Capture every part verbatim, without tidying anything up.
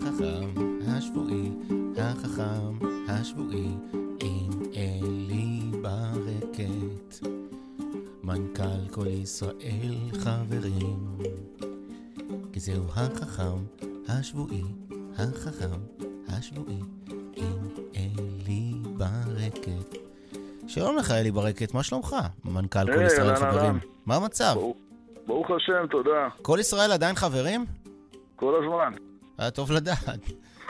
החכם השבועי, החכם השבועי, עם אלי ברקת, מנכ"ל כל ישראל חברים, כי זהו החכם השבועי, החכם השבועי, עם אלי ברקת. שלום לך אלי ברקת, מה שלומך? מנכ"ל כל ישראל חברים. מה המצב? ברוך השם, תודה. כל ישראל עדיין חברים? כל הזמן. היה טוב לדעת.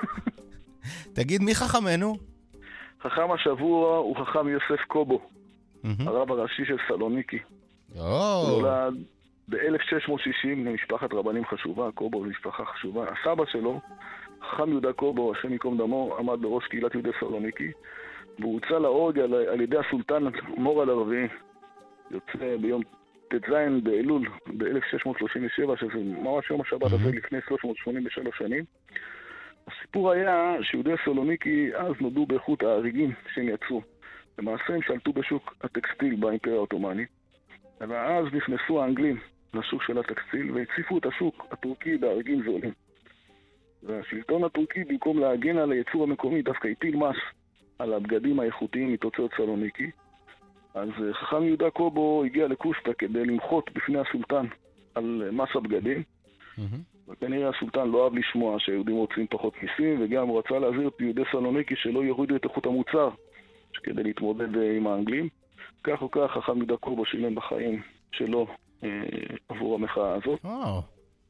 תגיד, מי חכמנו? חכם השבוע הוא חכם יוסף קובו, הרב הראשי של סלוניקי. הוא נולד ב-אלף שש מאות שישים למשפחת רבנים חשובה. קובו זו משפחה חשובה. הסבא שלו, חכם יהודה קובו, השם ייקום דמו, עמד בראש קהילת יהודי סלוניקי, והוא הוצא להורג על, על ידי הסולטן מורל הרביעי. יוצא ביום ט"ז באלול ב-אלף שש מאות שלושים ושבע, שזה ממש יום השבת הזה לפני שלוש מאות שמונים ושלוש שנים. הסיפור היה שיהודי סלוניקי אז נודעו באיכות ההריגים שהם יצרו. למעשה הם שלטו בשוק הטקסטיל באימפריה העות'מאנית, אבל אז נכנסו האנגלים לשוק של הטקסטיל והציפו את השוק הטורקי בהריגים זולים. והשלטון הטורקי, במקום להגן על הייצור המקומי, דווקא הטיל מס על הבגדים האיכותיים מתוצרת סלוניקי. אז חכם יהודה קובו הגיע לקוסטה כדי למחות בפני הסולטן על מס הבגדים. וכנראה הסולטן לא אהב לשמוע שהיהודים רוצים פחות מיסים, וגם הוא רצה להזהיר את יהודי סלוניקי שלא יורידו את איכות המוצר כדי להתמודד עם האנגלים. כך או כך חכם יהודה קובו שילם בחיים שלו אה, עבור המחאה הזאת. Oh.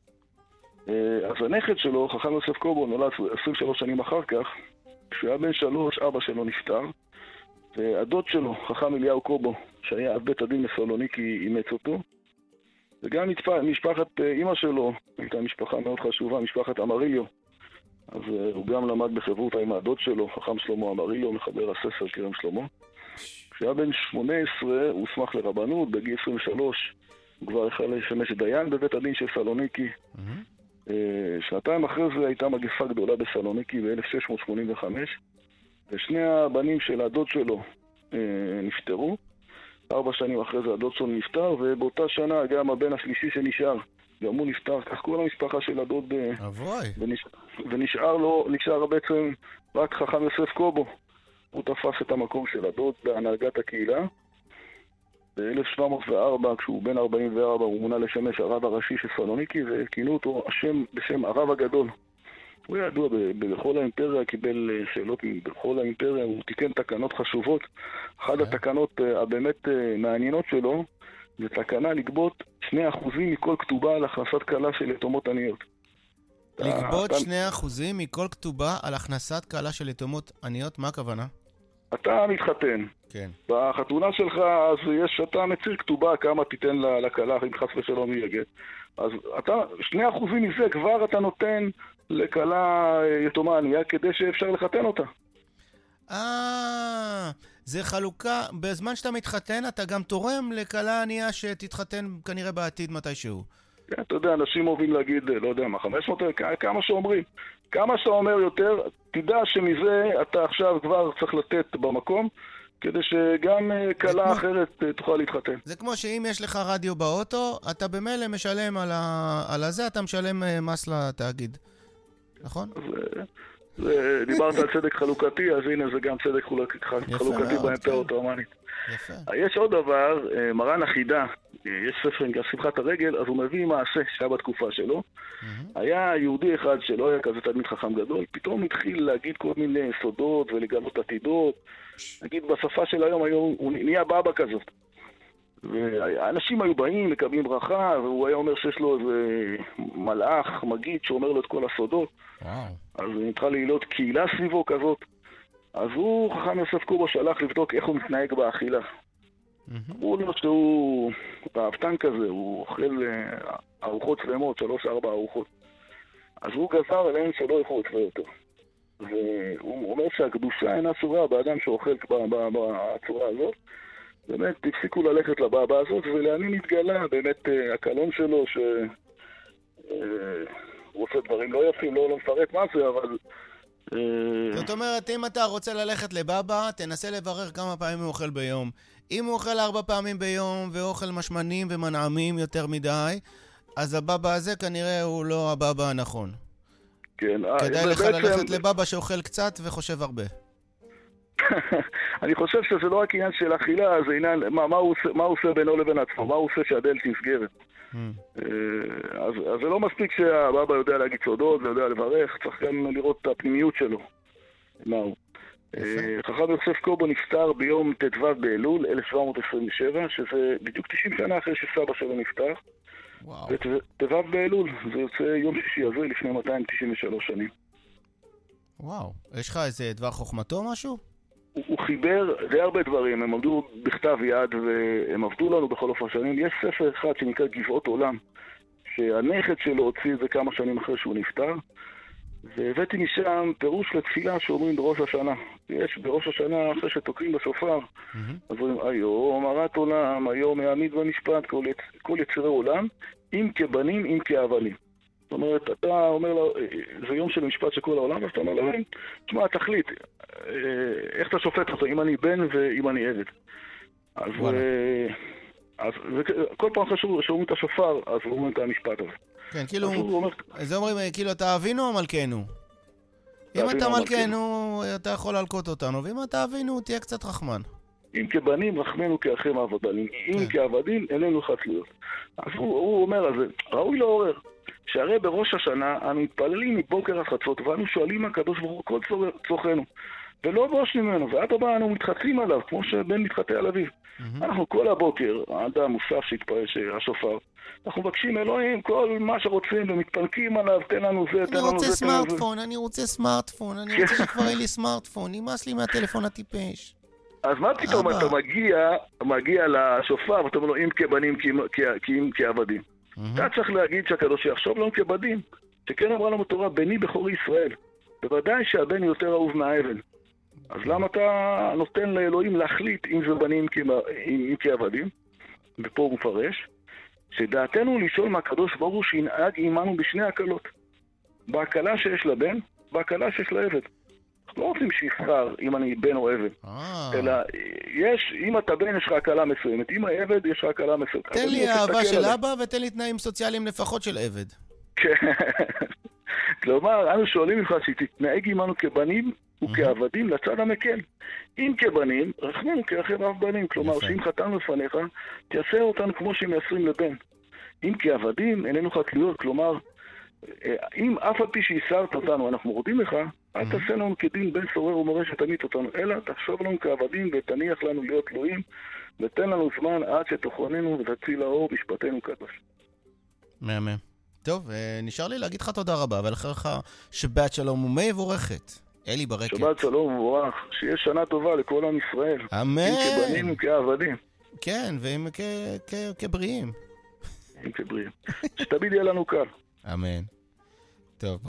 אה, אז הנכד שלו, חכם יוסף קובו, נולד עשרים ושלוש שנים אחר כך. כשהוא היה בן שלוש, אבא שלו נפטר, והדוד שלו, חכם אליהו קובו, שהיה אב בית הדין בסלוניקי, אימץ אותו. וגם משפחת אמא שלו, הייתה משפחה מאוד חשובה, משפחת אמריליו. אז הוא גם למד בחברותא עם הדוד שלו, חכם שלמה אמריליו, מחבר הספר כרם שלמה. כשהיה בן שמונה עשרה הוא הוסמך לרבנות, בגיל עשרים ושלוש הוא כבר החל לשמש דיין בבית הדין של סלוניקי. Mm-hmm. שנתיים אחרי זה הייתה מגפה גדולה בסלוניקי ב-אלף שש מאות שמונים וחמש, ושני הבנים של הדוד שלו נפטרו. ארבע שנים אחרי זה הדוד שלו נפטר, ובאותה שנה גם הבן השלישי שנשאר, גם הוא נפטר. כך כל המשפחה של הדוד ונש... ונשאר לו, נשאר בעצם רק חכם יוסף קובו. הוא תפס את המקום של הדוד בהנהגת הקהילה. ב-אלף שבע מאות וארבע, כשהוא בן ארבעים וארבע, הוא מונה לשמש הרב הראשי של סלוניקי, וכינו אותו השם בשם הרב הגדול. הוא היה ידוע בכל האימפריה, קיבל שאלות בכל האימפריה, הוא תיקן תקנות חשובות. אחת התקנות הבאמת מעניינות שלו, זה תקנה לגבות שני אחוזים מכל כתובה על הכנסת כלה של יתומות עניות. לגבות שני אחוזים מכל כתובה על הכנסת כלה של יתומות עניות? מה הכוונה? אתה מתחתן. כן. בחתונה שלך, אז יש, אתה מציר כתובה כמה תיתן לכלה, אם חס ושלום יהיה גט. אז אתה, שני אחוזים מזה כבר אתה נותן לכלה יתומה ענייה, כדי שאפשר לחתן אותה. אה, זה חלוקה, בזמן שאתה מתחתן, אתה גם תורם לכלה ענייה שתתחתן כנראה בעתיד מתישהו. כן, אתה יודע, אנשים אוהבים להגיד, לא יודע מה, חמש מאות, כמה שאומרים. כמה שאתה אומר יותר, תדע שמזה אתה עכשיו כבר צריך לתת במקום, כדי שגם כלה כמו... אחרת תוכל להתחתן. זה כמו שאם יש לך רדיו באוטו, אתה במילא משלם על, ה... על הזה, אתה משלם מס לתאגיד. נכון? זה, זה, דיברת על צדק חלוקתי, אז הנה זה גם צדק חלוק, חלוקתי באימפריה העות'מאנית. יש עוד דבר, מרן החידה, יש ספר עם שמחת הרגל, אז הוא מביא מעשה שהיה בתקופה שלו. היה יהודי אחד שלא היה כזה תלמיד חכם גדול, פתאום התחיל להגיד כל מיני סודות ולגלות עתידות. נגיד בשפה של היום, היום הוא נהיה בבא כזאת. והאנשים היו באים, מקבלים ברכה, והוא היה אומר שיש לו איזה מלאך, מגיד, שאומר לו את כל הסודות. וואו. אז נתחיל להיות קהילה סביבו כזאת. אז הוא, חכם יוסף קובו, שלח לבדוק איך הוא מתנהג באכילה. אמרו לו שהוא רעבתן כזה, הוא אוכל ארוחות שלמות, שלוש ארבע ארוחות. אז הוא גזר עליהם שלא יאכלו אצלו יותר. והוא אומר שהקדושה אינה אסורה באדם שאוכל בצורה הזאת. באמת הפסיקו ללכת לבבא הזאת, ולעני נתגלה באמת הקלון שלו שהוא עושה דברים לא יפים, לא מפרט מה זה, אבל... זאת אומרת, אם אתה רוצה ללכת לבבא, תנסה לברר כמה פעמים הוא אוכל ביום. אם הוא אוכל ארבע פעמים ביום ואוכל משמנים ומנעמים יותר מדי, אז הבבא הזה כנראה הוא לא הבבא הנכון. כן. כדאי לך ללכת לבבא שאוכל קצת וחושב הרבה. אני חושב שזה לא רק עניין של אכילה, זה עניין, מה, מה, הוא, מה הוא עושה בינו לבין עצמו, מה הוא עושה שהדלת נסגרת. Mm. אז, אז זה לא מספיק שהבבא יודע להגיד סודות ויודע לברך, צריך גם לראות את הפנימיות שלו. מהו? חכם יוסף קובו נפטר ביום ט"ו באלול אלף שבע מאות עשרים ושבע, שזה בדיוק תשעים שנה אחרי שסבא שלו נפטר. וט"ו באלול, זה יוצא יום שישי הזה לפני מאתיים תשעים ושלוש שנים. וואו, יש לך איזה דבר חוכמתו או משהו? הוא, הוא חיבר די הרבה דברים, הם עמדו בכתב יד והם עבדו לנו בכל אופן שנים. יש ספר אחד שנקרא גבעות עולם, שהנכד שלו הוציא את זה כמה שנים אחרי שהוא נפטר, והבאתי משם פירוש לתפילה שאומרים בראש השנה. יש בראש השנה, אחרי שתוקעים בשופר, mm-hmm. אז אומרים, היום הרת עולם, היום יעמיד במשפט כל, יצ... כל יצרי עולם, אם כבנים, אם כאבלים. זאת אומרת, אתה אומר לו, זה יום של משפט של כל העולם, אז אתה אומר לו, תשמע, תחליט, איך אתה שופט אותו, אם אני בן ואם אני עבד. אז, אז כל פעם חשוב שאומרים את השופר, אז אומרים את המשפט הזה. כן, כאילו, זה אומרים, כאילו, אתה אבינו או מלכנו? אם אתה מלכנו, אתה יכול להלקות אותנו, ואם אתה אבינו, תהיה קצת רחמן. אם כבנים, רחמנו כאחים העבדלים. אם כעבדים, איננו חתלויות. אז הוא אומר על זה, ראוי לעורר, שהרי בראש השנה, אנו מתפללים מבוקר החצות, ואנו שואלים הקדוש ברוך הוא כל צורכנו, ולא בוש ממנו, ועד הבא אנו מתחצים עליו, כמו שבן מתחטא על אביו. אנחנו כל הבוקר, עד המוסף שהתפעל השופר, אנחנו מבקשים אלוהים, כל מה שרוצים, ומתפנקים עליו, תן לנו זה, תן לנו זה, תן לנו זה. אני רוצה סמארטפון, אני רוצה סמארטפון, אני רוצה שכבר יהיה לי סמארטפון, נמאס לי מהטלפון הטיפש. אז מה פתאום אתה מגיע, מגיע לשופר, ואתה אומר לו, אם כבנים, כי אם כעבדים. אתה צריך להגיד שהקדוש יחשוב לנו כבדים, שכן אמרה לנו תורה, בני בכור ישראל. בוודאי שהבן יותר אהוב מהאבן. אז למה אתה נותן לאלוהים להחליט אם זה בנים אם כעבדים? ופה הוא מפרש, שדעתנו לשאול מהקדוש ברוך הוא שינהג עמנו בשני הקלות. בהקלה שיש לבן, בהקלה שיש לעבד. אנחנו לא רוצים שיבחר אם אני בן או עבד. אלא יש, אם אתה בן יש לך הקלה מסוימת, אם העבד יש לך הקלה מסוימת. תן לי אהבה של אבא ותן לי תנאים סוציאליים לפחות של עבד. כלומר, אנו שואלים ממך שתתנהג עמנו כבנים וכעבדים לצד המקל. אם כבנים, רחמנו כאחים אב בנים. כלומר, שאם חתנו לפניך, תייסר אותנו כמו שמייסרים לבן. אם כעבדים, איננו חתלויות. כלומר, אם אף על פי שיסרת אותנו, אנחנו מורדים לך, אל תעשה לנו כדין בן סורר ומורה שתמית אותנו, אלא תחשוב לנו כעבדים ותניח לנו להיות תלויים, ותן לנו זמן עד שתוכננו ותציל האור משפטנו קדוש. מהמם. טוב, נשאר לי להגיד לך תודה רבה, ולאחר לך שבת שלום ומבורכת. אלי ברקת. שבת שלום ומבורך, שיהיה שנה טובה לכל עם ישראל. אמן. אם כבנים וכעבדים. כן, ואם כבריאים. אם כבריאים. שתמיד יהיה לנו קל. אמן. טוב.